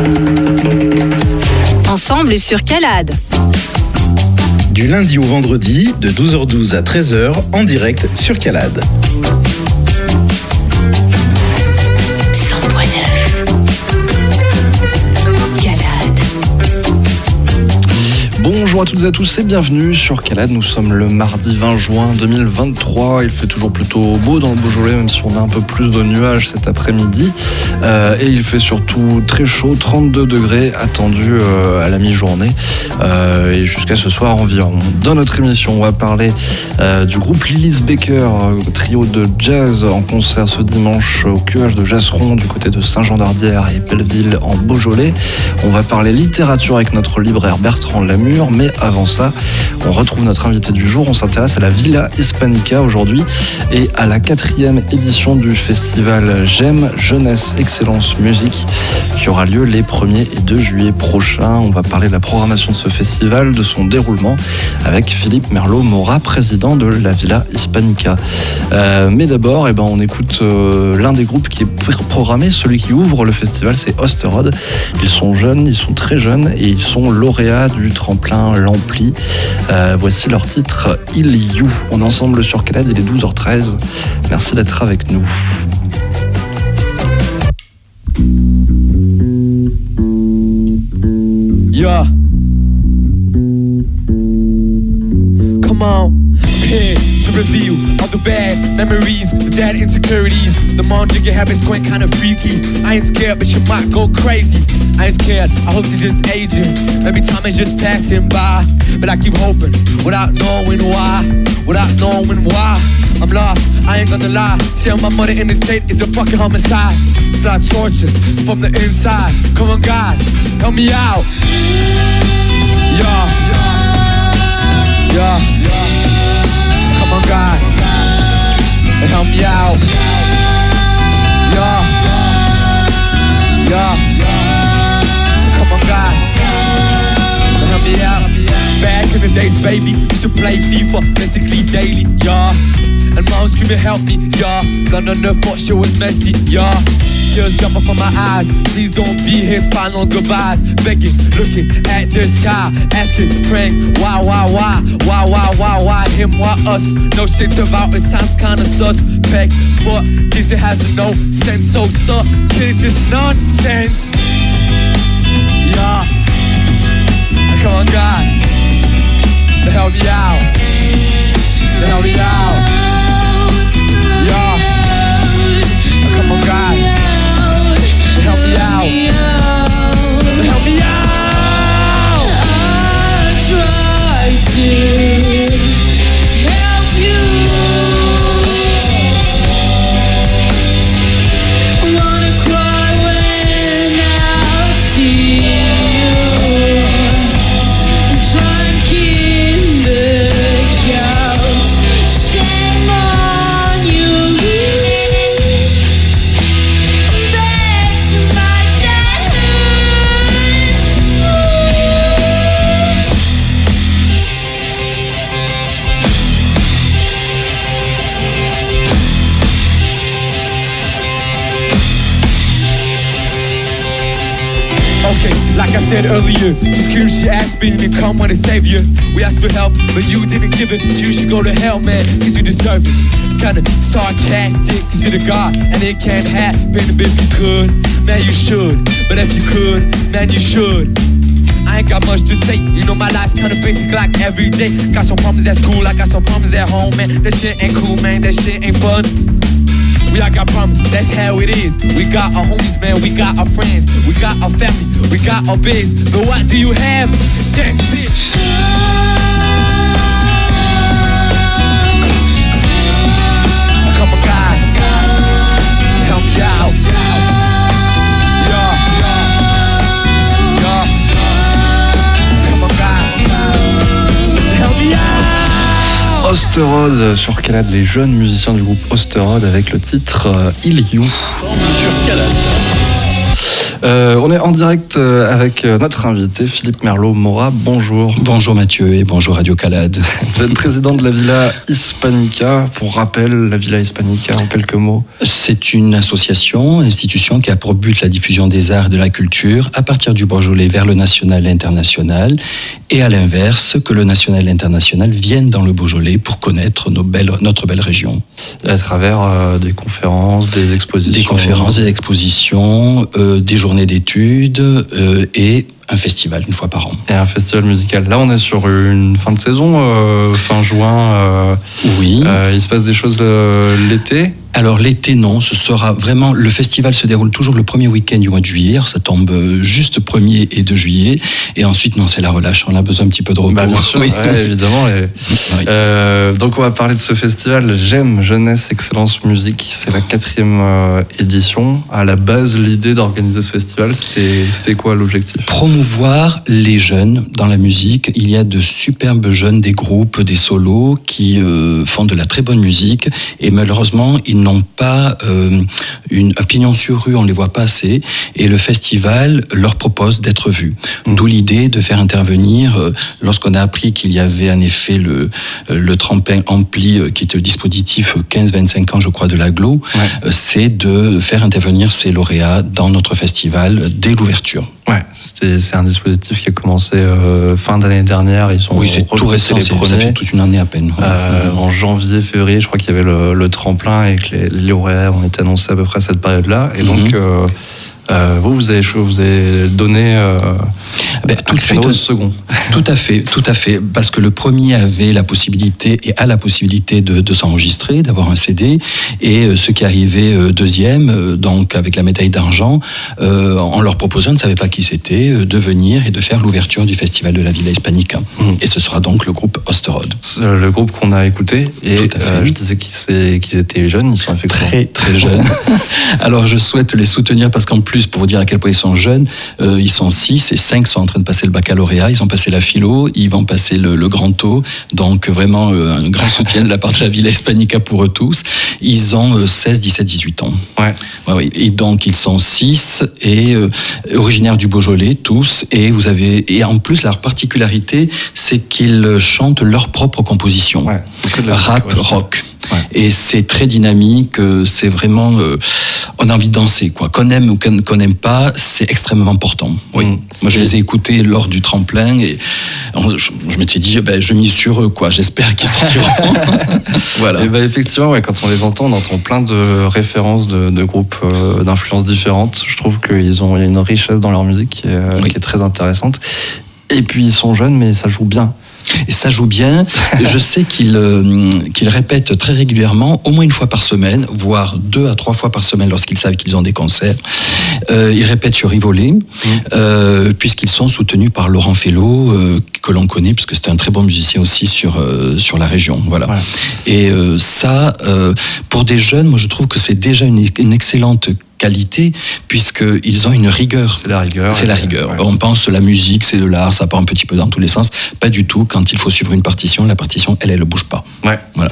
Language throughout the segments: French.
Ensemble sur Calade. Du lundi au vendredi, de 12h12 à 13h, en direct sur Calade. Bonjour à toutes et à tous et bienvenue sur Calade. Nous sommes le mardi 20 juin 2023. Il fait toujours plutôt beau dans le Beaujolais, même si on a un peu plus de nuages cet après-midi. Et il fait surtout très chaud, 32 degrés attendus à la mi-journée et jusqu'à ce soir environ. Dans notre émission, on va parler du groupe Lilith Baker, trio de jazz en concert ce dimanche au QH de Jasseron du côté de Saint-Jean-d'Ardière et Belleville en Beaujolais. On va parler littérature avec notre libraire Bertrand Lamure. Mais avant ça, on retrouve notre invité du jour. On s'intéresse à la Villa Hispanica aujourd'hui et à la 4e édition du festival J'aime Jeunesse Excellence Musique qui aura lieu les 1er et 2 juillet prochains. On va parler de la programmation de ce festival, de son déroulement avec Philippe Merlot-Mora, président de la Villa Hispanica. Mais d'abord, on écoute l'un des groupes qui est programmé, celui qui ouvre le festival, c'est Osterode. Ils sont jeunes, ils sont très jeunes et ils sont lauréats du tremplin L'Ampli. Voici leur titre Il You. On est ensemble sur Calade, il est 12h13. Merci d'être avec nous. Yeah. Come on. Here to reveal all the bad memories, the dead insecurities, the mom drinking habits going kinda freaky. I ain't scared, but she might go crazy. I ain't scared, I hope she's just aging. Maybe time is just passing by, but I keep hoping without knowing why. I'm lost, I ain't gonna lie. Seeing my mother in this state is a fucking homicide. It's like torture from the inside. Come on, God, help me out. Yeah. Come on, God, help me out. Yeah. Come on, God, help me out. Back in the days, baby, used to play FIFA basically daily, yeah. And mom screaming, help me, yeah. London thought she was messy, yeah. Tears jumping from my eyes. Please don't be his final goodbyes. Begging, looking at the sky, asking, praying, why? Him, why us? No shit about it, sounds kinda suspect. But this it has no sense, so suck. It's just nonsense. Yeah. Come on, God, help me out. Help me out. Yeah. Come on, God, help me out. Help me out. I try to help you. Wanna cry when I see you. Try and keep the couch. Shame on you. Back to my childhood. Okay, like I said earlier, she screamed, she asked me to come when to save you. We asked for help, but you didn't give it. You should go to hell, man, cause you deserve it. It's kinda sarcastic, cause you're the God, and it can't happen. But if you could, man, you should. But if you could, man, you should. I ain't got much to say, you know my life's kinda basic like every day. Got some problems at school, I got some problems at home, man. That shit ain't cool, man, that shit ain't fun. We all got problems, that's how it is. We got our homies, man, we got our friends. We got our family, we got our biz. But what do you have? That's it. Come on, God, help me out. Yeah. Come on, God, help me out. Osterode sur Calade, les jeunes musiciens du groupe Osterode avec le titre Il You. Sur Calade. On est en direct avec notre invité Philippe Merlot-Mora. Bonjour. Bonjour Mathieu et bonjour Radio Calade. Vous êtes président de la Villa Hispanica. Pour rappel, la Villa Hispanica en quelques mots. C'est une institution qui a pour but la diffusion des arts et de la culture à partir du Beaujolais vers le national et l'international, et à l'inverse, que le national et l'international viennent dans le Beaujolais pour connaître notre belle région. À travers des conférences, des expositions. Des conférences, des expositions, des journées d'études et un festival une fois par an. Et un festival musical. Là, on est sur une fin de saison, fin juin. Oui. Il se passe des choses l'été. Alors l'été, non, ce sera vraiment... Le festival se déroule toujours le premier week-end du mois de juillet. Alors, ça tombe juste 1er et 2 juillet. Et ensuite, non, c'est la relâche. On a besoin un petit peu de repos. Bah, bien sûr, oui. Ouais, évidemment. Oui. Donc, on va parler de ce festival. J'aime Jeunesse, Excellence, Musique. C'est la 4e édition. À la base, l'idée d'organiser ce festival, c'était quoi l'objectif ? Promouvoir les jeunes dans la musique. Il y a de superbes jeunes, des groupes, des solos qui font de la très bonne musique. Et malheureusement, ils n'ont pas un pignon sur rue, on ne les voit pas assez, et le festival leur propose d'être vus. D'où l'idée de faire intervenir, lorsqu'on a appris qu'il y avait en effet le tremplin Ampli, qui est le dispositif 15-25 ans, je crois, de l'Aglo, c'est de faire intervenir ces lauréats dans notre festival dès l'ouverture. Ouais, c'est un dispositif qui a commencé fin d'année dernière. Oui, c'est tout récent, ça fait toute une année à peine. En janvier, février, je crois qu'il y avait le tremplin et que les lauréats ont été annoncés à peu près à cette période-là. Et donc, vous avez donné tout de suite au second. Tout à fait, parce que le premier avait la possibilité et a la possibilité de s'enregistrer, d'avoir un CD, et ceux qui arrivaient deuxième, donc avec la médaille d'argent, en leur proposant, ne savaient pas qui c'était, de venir et de faire l'ouverture du festival de la Villa Hispanica. Et ce sera donc le groupe Osterode. Le groupe qu'on a écouté, et je disais qu'ils étaient jeunes, ils sont effectivement très très jeunes. Alors je souhaite les soutenir parce qu'en plus, pour vous dire à quel point ils sont jeunes, ils sont 6 et 5 sont en train de passer le baccalauréat, ils ont passé la philo, ils vont passer le grand taux, donc vraiment un grand soutien de la part de la Villa Hispanica pour eux tous. Ils ont 16, 17, 18 ans. Ouais, et donc ils sont 6 et originaires du Beaujolais tous, et en plus leur particularité, c'est qu'ils chantent leurs propres compositions. Ouais, c'est que de la rap, rock. Ouais. Et c'est très dynamique, c'est vraiment... on a envie de danser, quoi. Qu'on aime ou qu'on n'aime pas, c'est extrêmement important. Oui. Moi, je les ai écoutés lors du tremplin et je m'étais dit, je mise sur eux, quoi. J'espère qu'ils sortiront. Voilà. Et effectivement, quand on les entend, on entend plein de références de groupes d'influences différentes. Je trouve qu'il y a une richesse dans leur musique qui est très intéressante. Et puis, ils sont jeunes, mais ça joue bien. Et ça joue bien. Je sais qu'ils répètent très régulièrement, au moins une fois par semaine, voire 2 à 3 fois par semaine lorsqu'ils savent qu'ils ont des concerts. Ils répètent sur Rivolet, puisqu'ils sont soutenus par Laurent Fellow, que l'on connaît, puisque c'est un très bon musicien aussi sur la région. Voilà. Et ça, pour des jeunes, moi je trouve que c'est déjà une excellente qualité, puisqu'ils ont une rigueur. C'est la rigueur. C'est la rigueur. Ouais. On pense la musique, c'est de l'art, ça part un petit peu dans tous les sens. Pas du tout. Quand il faut suivre une partition, la partition, elle ne bouge pas. Ouais. Voilà.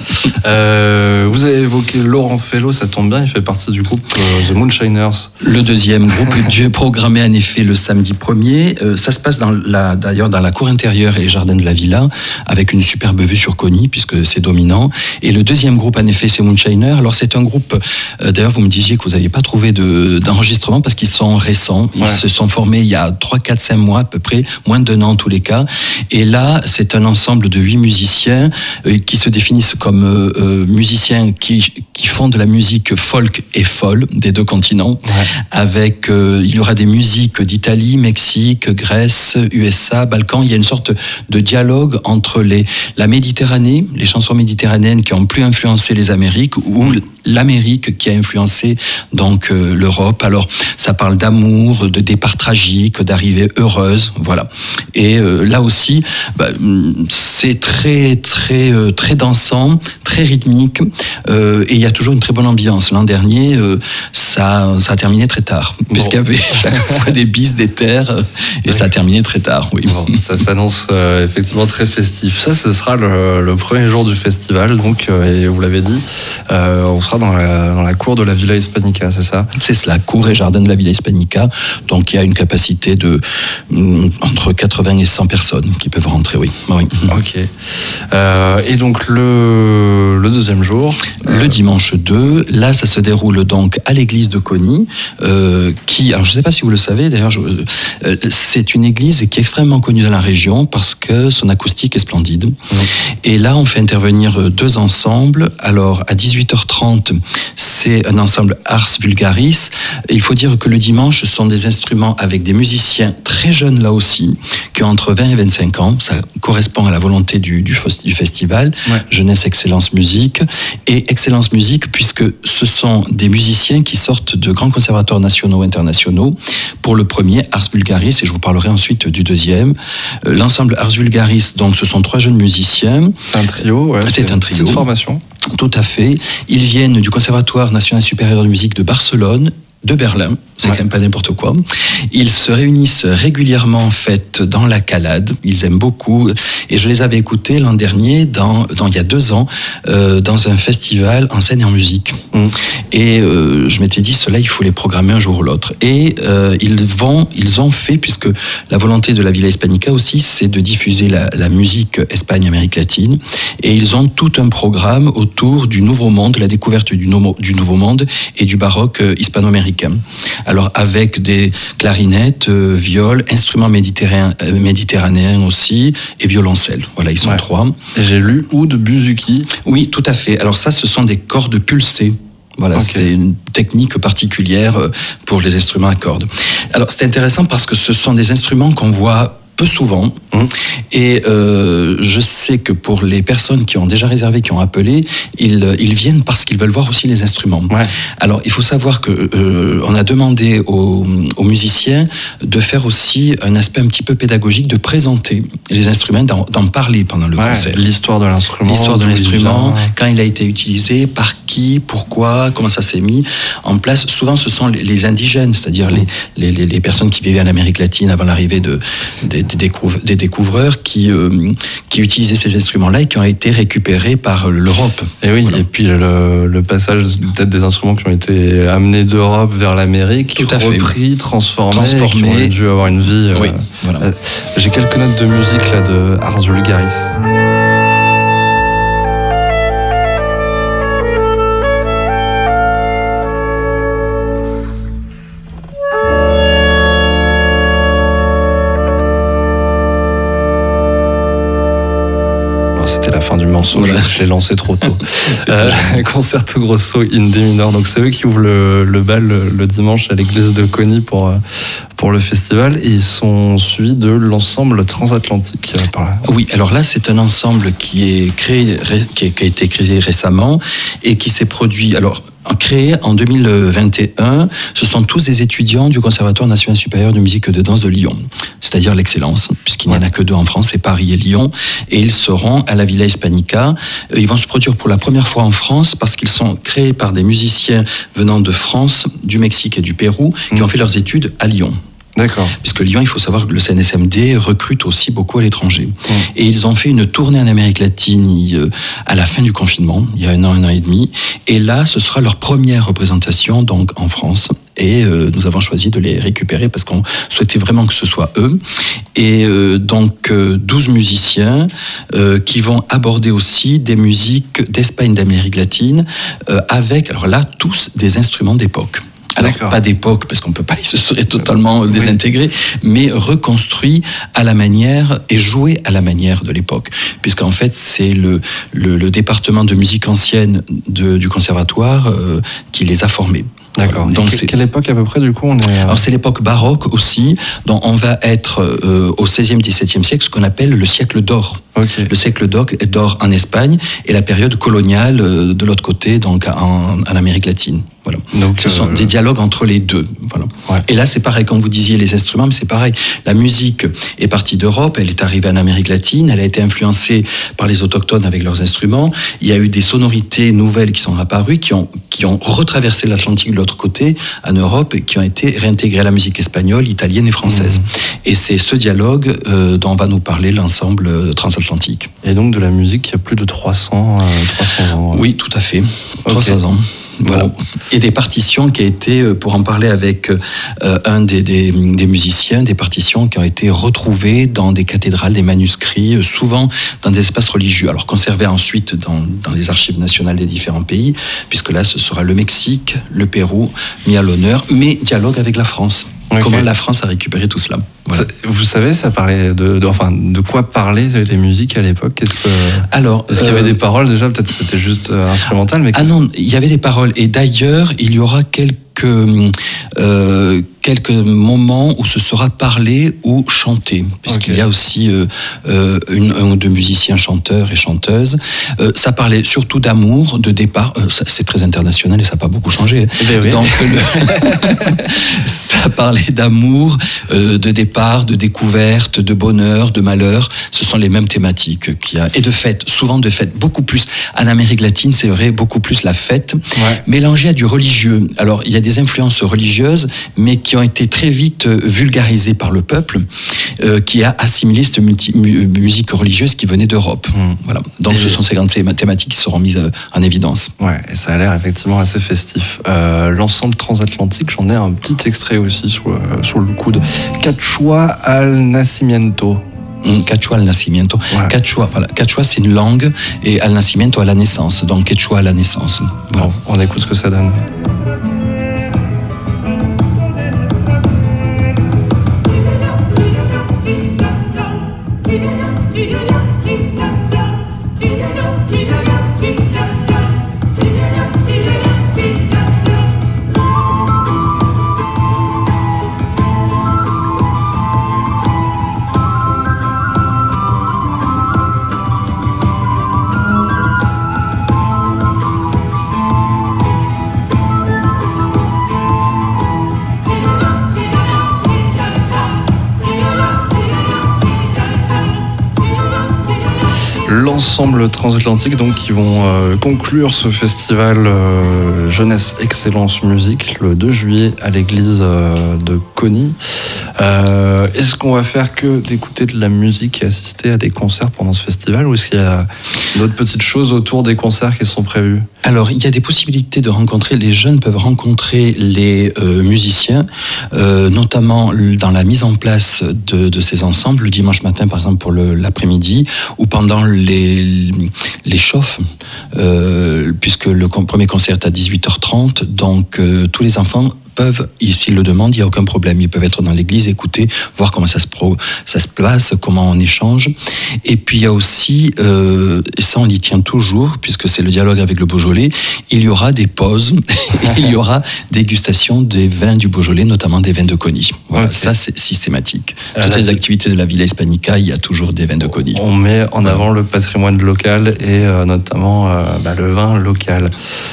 Vous avez évoqué Laurent Fellow, ça tombe bien, il fait partie du groupe The Moonshiners. Le deuxième groupe est programmé en effet le samedi 1er. Ça se passe d'ailleurs dans la cour intérieure et les jardins de la villa, avec une superbe vue sur Cogny, puisque c'est dominant. Et le deuxième groupe, en effet, c'est Moonshiners. Alors c'est un groupe, d'ailleurs vous me disiez que vous n'aviez pas trouvé d'enregistrement parce qu'ils sont récents. Ils se sont formés il y a 3, 4, 5 mois à peu près, moins de 2 ans en tous les cas. Et là, c'est un ensemble de 8 musiciens qui se définissent comme musiciens qui font de la musique folk et folle des 2 continents. Avec, il y aura des musiques d'Italie, Mexique, Grèce, USA, Balkans. Il y a une sorte de dialogue entre la Méditerranée, les chansons méditerranéennes qui ont plus influencé les Amériques, ou l'Amérique qui a influencé donc l'Europe. Alors ça parle d'amour, de départ tragique, d'arrivée heureuse, voilà. Et là aussi, c'est très très très dansant, très très rythmique, et il y a toujours une très bonne ambiance. L'an dernier, ça a terminé très tard, puisqu'il y avait chaque fois des bis, des terres, et ça a terminé très tard, oui. Bon, ça s'annonce effectivement très festif. Ça, ce sera le premier jour du festival, donc, et vous l'avez dit, on sera dans la cour de la Villa Hispanica, c'est ça ? C'est cela, cour et jardin de la Villa Hispanica. Donc il y a une capacité de entre 80 et 100 personnes qui peuvent rentrer, oui. Ok. Et donc le deuxième jour, le dimanche 2, là ça se déroule donc à l'église de Coni, qui, alors je ne sais pas si vous le savez d'ailleurs, c'est une église qui est extrêmement connue dans la région parce que son acoustique est splendide. Et là on fait intervenir 2 ensembles. Alors à 18h30, c'est un ensemble Ars Vulgaris. Il faut dire que le dimanche, ce sont des instruments avec des musiciens très jeunes là aussi, qui ont entre 20 et 25 ans. Ça correspond à la volonté du festival. Ouais. Jeunesse, Excellence, Musique. Et Excellence Musique, puisque ce sont des musiciens qui sortent de grands conservatoires nationaux et internationaux. Pour le premier, Ars Vulgaris, et je vous parlerai ensuite du deuxième. L'ensemble Ars Vulgaris, donc ce sont 3 jeunes musiciens. c'est un trio, ouais, C'est un trio. Petite formation. Tout à fait. Ils viennent du Conservatoire national supérieur de musique de Barcelone, de Berlin, c'est quand même pas n'importe quoi. Ils se réunissent régulièrement en fait dans la Calade, ils aiment beaucoup, et je les avais écoutés l'an dernier, il y a 2 ans, dans un festival en scène et en musique. Et je m'étais dit, cela il faut les programmer un jour ou l'autre. Et ils ont fait, puisque la volonté de la Villa Hispanica aussi, c'est de diffuser la musique Espagne-Amérique latine, et ils ont tout un programme autour du Nouveau Monde, la découverte du Nouveau Monde et du baroque hispano-américain. Alors avec des clarinettes, viols, instruments méditerranéens aussi, et violoncelle. Voilà, ils sont 3. Et j'ai lu Oud Buzuki. Oui, tout à fait. Alors ça, ce sont des cordes pulsées. Voilà, c'est une technique particulière pour les instruments à cordes. Alors c'est intéressant parce que ce sont des instruments qu'on voit peu souvent, et je sais que pour les personnes qui ont déjà réservé, qui ont appelé, ils viennent parce qu'ils veulent voir aussi les instruments. Alors il faut savoir que on a demandé aux musiciens de faire aussi un aspect un petit peu pédagogique, de présenter les instruments, d'en parler pendant le concert. L'histoire de l'instrument, quand il a été utilisé, par qui, pourquoi, comment ça s'est mis en place. Souvent ce sont les indigènes, c'est-à-dire les personnes qui vivaient en Amérique latine avant l'arrivée des découvreurs qui utilisaient ces instruments-là et qui ont été récupérés par l'Europe. Et oui, voilà. Et puis le passage peut-être des instruments qui ont été amenés d'Europe vers l'Amérique, repris, transformés, qui ont dû avoir une vie. Oui, voilà. J'ai quelques notes de musique là de Ars Vulgaris. C'était la fin du morceau, voilà. Je l'ai lancé trop tôt. Concerto Grosso in D mineur, donc c'est eux qui ouvrent le bal le dimanche à l'église de Coni pour le festival, et ils sont suivis de l'ensemble transatlantique. Oui, alors là c'est un ensemble qui a été créé récemment et qui s'est produit. Alors créé en 2021, ce sont tous des étudiants du Conservatoire national supérieur de musique et de danse de Lyon, c'est-à-dire l'excellence, puisqu'il n'y en a que 2 en France, c'est Paris et Lyon, et ils seront à la Villa Hispanica. Ils vont se produire pour la première fois en France parce qu'ils sont créés par des musiciens venant de France, du Mexique et du Pérou, qui ont fait leurs études à Lyon. D'accord. Puisque Lyon, il faut savoir que le CNSMD recrute aussi beaucoup à l'étranger. Et ils ont fait une tournée en Amérique latine à la fin du confinement, il y a 1 an et demi. Et là, ce sera leur première représentation donc en France. Et nous avons choisi de les récupérer parce qu'on souhaitait vraiment que ce soit eux. Et donc 12 musiciens qui vont aborder aussi des musiques d'Espagne, d'Amérique latine, avec, alors là, tous des instruments d'époque. Alors, pas d'époque, parce qu'on ne peut pas, ce serait totalement désintégré, mais reconstruit à la manière et joué à la manière de l'époque. Puisqu'en fait, c'est le département de musique ancienne du conservatoire qui les a formés. D'accord. Voilà. Donc Quelle époque à peu près du coup on est alors c'est l'époque baroque aussi, donc on va être au XVIe, XVIIe siècle, ce qu'on appelle le siècle d'or. Ok. Le siècle d'or en Espagne et la période coloniale de l'autre côté, donc en Amérique latine. Voilà. Donc, ce sont des dialogues entre les deux. Voilà. Ouais. Et là, c'est pareil, quand vous disiez les instruments, mais c'est pareil. La musique est partie d'Europe, elle est arrivée en Amérique latine, elle a été influencée par les autochtones avec leurs instruments. Il y a eu des sonorités nouvelles qui sont apparues, qui ont retraversé l'Atlantique de l'autre côté, en Europe, et qui ont été réintégrées à la musique espagnole, italienne et française. Et c'est ce dialogue dont va nous parler l'ensemble transatlantique. Et donc de la musique qui a plus de 300 ans. Oui, tout à fait. 300 ans. Voilà. Bon. Et des partitions qui a été, pour en parler avec un des musiciens, des partitions qui ont été retrouvées dans des cathédrales, des manuscrits, souvent dans des espaces religieux. Alors conservés ensuite dans les archives nationales des différents pays, puisque là ce sera le Mexique, le Pérou mis à l'honneur, mais dialogue avec la France. Okay. Comment la France a récupéré tout cela. Voilà. Vous savez, ça parlait de quoi parlaient les musiques à l'époque? Est-ce qu'il y avait des paroles déjà? Peut-être que c'était juste instrumental, mais non, il y avait des paroles. Et d'ailleurs, il y aura quelques moments où ce sera parlé ou chanté, puisqu'il y a aussi un ou deux musiciens chanteurs et chanteuses. Ça parlait surtout d'amour, de départ. C'est très international et ça n'a pas beaucoup changé. Oui. Donc, ça parlait d'amour, de départ, de découverte, de bonheur, de malheur. Ce sont les mêmes thématiques qu'il y a. Et de fête, souvent de fête, beaucoup plus. En Amérique latine, c'est vrai, beaucoup plus la fête, mélangée à du religieux. Alors, il y a des influences religieuses, mais qui ont été très vite vulgarisées par le peuple, qui a assimilé cette musique religieuse qui venait d'Europe. Voilà. Donc, ce sont ces grandes thématiques qui seront mises en évidence. Ouais, et ça a l'air effectivement assez festif. L'ensemble transatlantique, j'en ai un petit extrait aussi sous le coude. Quechua al Nacimiento. Quechua al Nacimiento. Ouais. Quechua, c'est une langue, et al Nacimiento à la naissance. Donc, Quechua à la naissance. Voilà. Bon, on écoute ce que ça donne. L'ensemble transatlantique donc qui vont conclure ce festival Jeunesse Excellence Musique le 2 juillet à l'église de Coni. Est-ce qu'on va faire que d'écouter de la musique et assister à des concerts pendant ce festival, ou est-ce qu'il y a d'autres petites choses autour des concerts qui sont prévus? Alors, il y a des possibilités de rencontrer, les jeunes peuvent rencontrer les musiciens, notamment dans la mise en place de ces ensembles, le dimanche matin par exemple pour l'après-midi, ou pendant les chauffes, puisque le premier concert est à 18h30, donc tous les enfants peuvent, s'ils le demandent, il n'y a aucun problème. Ils peuvent être dans l'église, écouter, voir comment ça se place, comment on échange. Et puis il y a aussi, et ça on y tient toujours, puisque c'est le dialogue avec le Beaujolais, il y aura des pauses, et il y aura dégustation des vins du Beaujolais, notamment des vins de Coni. Voilà, okay. Ça c'est systématique. Toutes les activités de la Villa Hispanica, il y a toujours des vins de Coni. On met en avant le patrimoine local et notamment le vin local.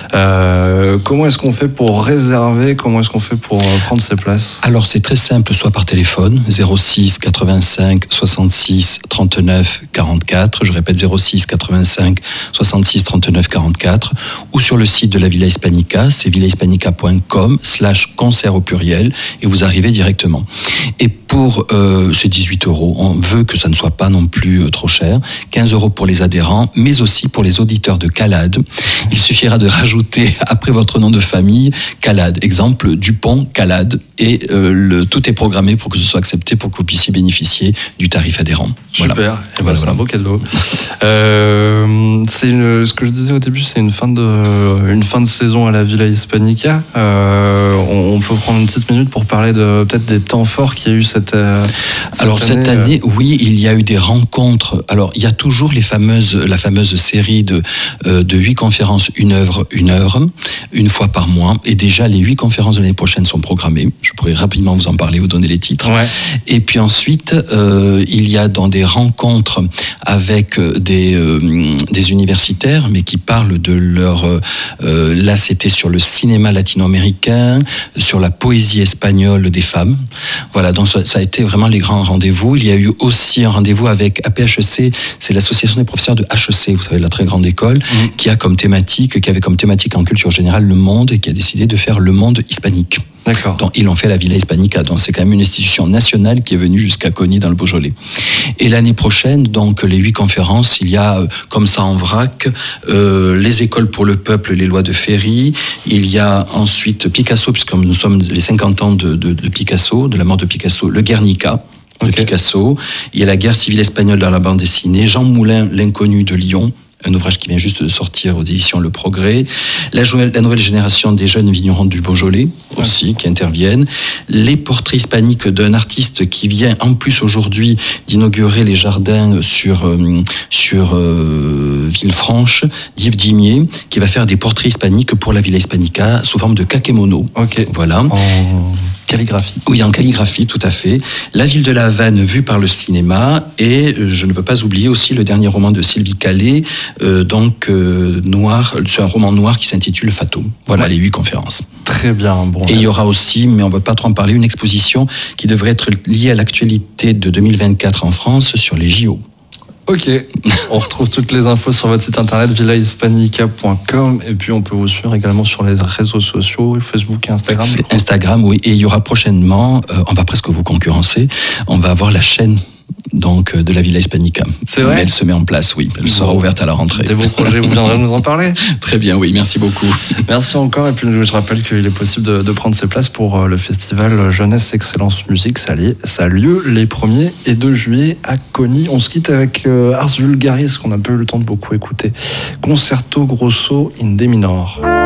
Comment est-ce qu'on fait pour réserver? Comment est-ce qu'on fait pour prendre ses places? Alors c'est très simple, soit par téléphone 06 85 66 39 44, je répète 06 85 66 39 44, ou sur le site de la Villa Hispanica, c'est villahispanica.com/concert au pluriel, et vous arrivez directement. Et pour ces 18 €, on veut que ça ne soit pas non plus trop cher, 15 € pour les adhérents, mais aussi pour les auditeurs de Calade. Il suffira de rajouter après votre nom de famille Calade, exemple Dupont, Calade, et tout est programmé pour que ce soit accepté, pour que vous puissiez bénéficier du tarif adhérent. Super, Voilà. voilà, c'est un beau cadeau. Ce que je disais au début, c'est une fin de saison à la Villa Hispanica. On peut prendre une petite minute pour parler peut-être des temps forts qu'il y a eu cette année, oui, il y a eu des rencontres. Alors, il y a toujours la fameuse série de 8 conférences, une heure, une fois par mois. Et déjà, les 8 conférences de l'année prochaine sont programmées. Je pourrais rapidement vous en parler, vous donner les titres. Ouais. Et puis ensuite, il y a dans des rencontres avec des universitaires, mais qui parlent de leur... là, c'était sur le cinéma latino-américain, sur la poésie espagnole des femmes. Voilà, donc ça a été vraiment les grands rendez-vous. Il y a eu aussi un rendez-vous avec APHEC, c'est l'association des professeurs de HEC, vous savez, la très grande école, qui avait comme thématique en culture générale le monde, et qui a décidé de faire le monde hispanique. D'accord. Donc, ils l'ont fait à la Villa Hispanica. Donc, c'est quand même une institution nationale qui est venue jusqu'à Coni dans le Beaujolais. Et l'année prochaine, donc, les 8 conférences, il y a, comme ça en vrac, les écoles pour le peuple, les lois de Ferry. Il y a ensuite Picasso, puisque nous sommes les 50 ans de Picasso, de la mort de Picasso, le Guernica de Picasso. Il y a la guerre civile espagnole dans la bande dessinée. Jean Moulin, l'inconnu de Lyon. Un ouvrage qui vient juste de sortir aux éditions Le Progrès. La nouvelle génération des jeunes vignerons du Beaujolais aussi, qui interviennent. Les portraits hispaniques d'un artiste qui vient en plus aujourd'hui d'inaugurer les jardins sur Villefranche, d'Yves Dimier, qui va faire des portraits hispaniques pour la Villa Hispanica sous forme de kakémono. Ok. Voilà. En calligraphie. Oui, en calligraphie, tout à fait. La ville de La Havane vue par le cinéma, et je ne peux pas oublier aussi le dernier roman de Sylvie Calais, noir, c'est un roman noir qui s'intitule Fatou. Voilà les 8 conférences. Très bien. Bon, et il y aura aussi, mais on ne va pas trop en parler, une exposition qui devrait être liée à l'actualité de 2024 en France sur les JO. Ok, on retrouve toutes les infos sur votre site internet villahispanica.com, et puis on peut vous suivre également sur les réseaux sociaux, Facebook et Instagram. Instagram, oui, et il y aura prochainement, on va presque vous concurrencer, on va avoir la chaîne donc de la Villa Hispanica. C'est vrai ? Mais elle se met en place, oui. Elle sera ouverte à la rentrée. Des beaux projets, vous viendrez nous en parler ? Très bien, oui, merci beaucoup. Merci encore, et puis je rappelle qu'il est possible de prendre ses places pour le festival Jeunesse Excellence Musique. Ça a lieu les 1er et 2 juillet à Coni. On se quitte avec Ars Vulgaris, qu'on a pas eu le temps de beaucoup écouter. Concerto Grosso in D minor.